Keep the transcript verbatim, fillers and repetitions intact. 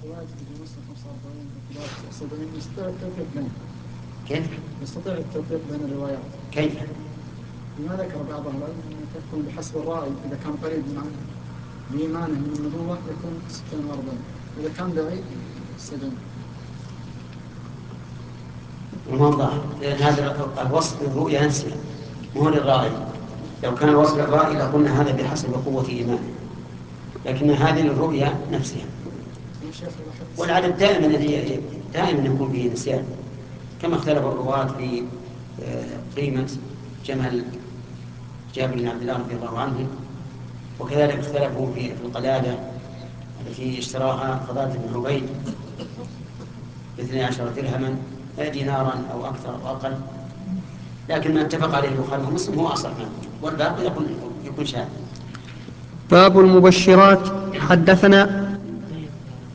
رواية في مسلم خمسة وأربعين وثلاثة وسبعين يستطيع التوفيق بينها. كيف؟ يستطيع التوفيق بين الروايات. كيف؟ بما ذكر بعض أهل العلم أنه تكون بحسب الرأي، إذا كان قريب من بإيمانه من النبوة يكون ستين وأربعين، إذا كان بعيد سبعين. الموضع لأن هذا الوصف للرؤيا نفسها مو للرأي. لو كان الوصف للرأي لقلنا هذا بحسب قوة إيمانه، لكن هذه الرؤيا نفسها. والعدد دائما الذي دائما يكون فيه نسيان، كما اختلف الرواة في قيمة جمل جابر بن عبد الله رضي الله عنه، وكذلك اختلفوا في القلادة التي اشتراها فضالة بن عبيد باثني عشر درهما دينارا أو أكثر أو أقل، لكن ما اتفق عليه البخاري ومسلم هو أصح منه، والباقي يكون يكون شاذ. باب المبشرات. حدثنا